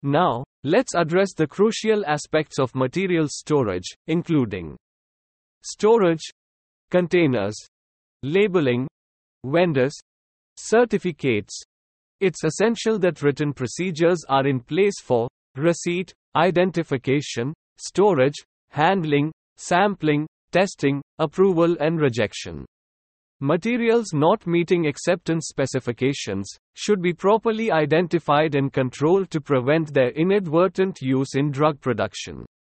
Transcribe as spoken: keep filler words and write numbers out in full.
Now, let's address the crucial aspects of materials storage, including storage, containers, labeling, vendors, certificates. It's essential that written procedures are in place for receipt, identification, storage, handling, sampling, testing, approval and rejection. Materials not meeting acceptance specifications should be properly identified and controlled to prevent their inadvertent use in drug production.